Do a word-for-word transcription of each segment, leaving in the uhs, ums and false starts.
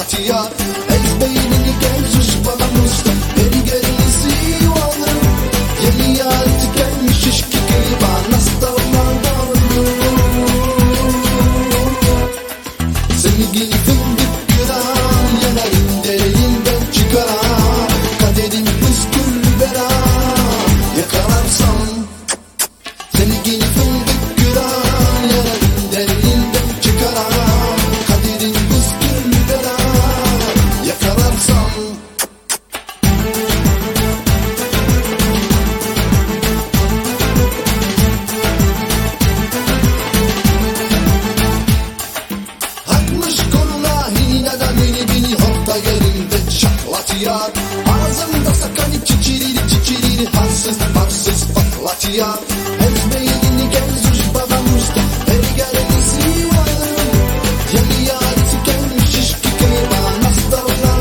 şaklatıyor. El beynini gelmiş babamızda, beni gerisi var. Yeni yarıtı gelmiş işki gibi nasıl davran seni giyip fındık kıran, yanarım derinden çıkaran. Kaderin püskül bera yakalarsam seni giyip fındık kıran, yanarım derinden çıkaran. Kaderin püskül bera yakalarsam hakmış koluna hinada beni beni hopta yerinde şaklatıyor. Ağzımda sakanı çiçiriri çiçiriri harsız harsız patlatıyor. El beynini gezmiş babamızda, beni gerisi var. Yeni yarısı gelmiş işki kıyma nasıl davran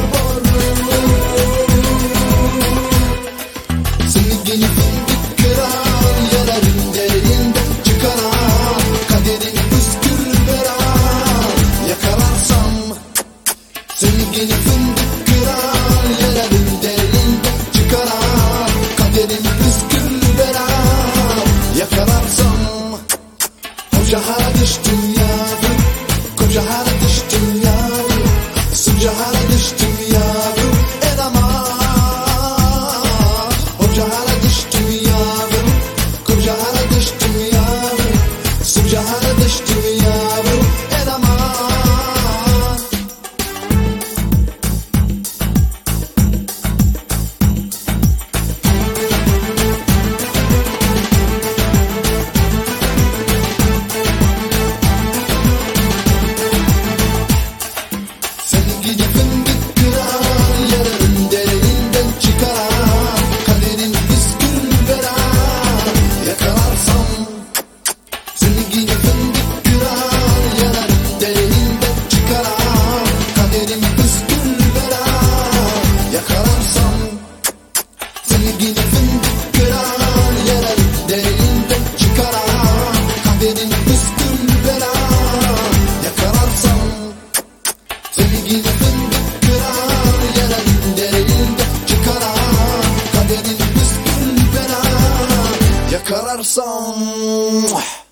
seni gelip fındık kıran, yararım derinden çıkaran. Kaderin püskül bera yakalarsam seni gelip fındık kıran, yararım derinden çıkaran. Kaderin püskül bera yakalarsam koca hara düştüm yavrum, koca hara düştüm yavrum, sıca hara düştüm yavrum, en aman. Koca hara düştüm yavrum, koca hara düştüm yavrum, sıca hara düştüm yavrum, en aman. Seni gidip fındık kıran, yararım derinden çıkaran. Kaderin püskül bera yakalarsam seni gidip fındık kıran, yararım derinden çıkaran. Kaderin püskül bera yakalarsam seni gidip fındık kıran, yararım derinden çıkaran. Kaderin püskül bera yakalarsam seni gidip fındık kıran, yararım derinden çıkaran. Kaderin püskül bera yakalarsam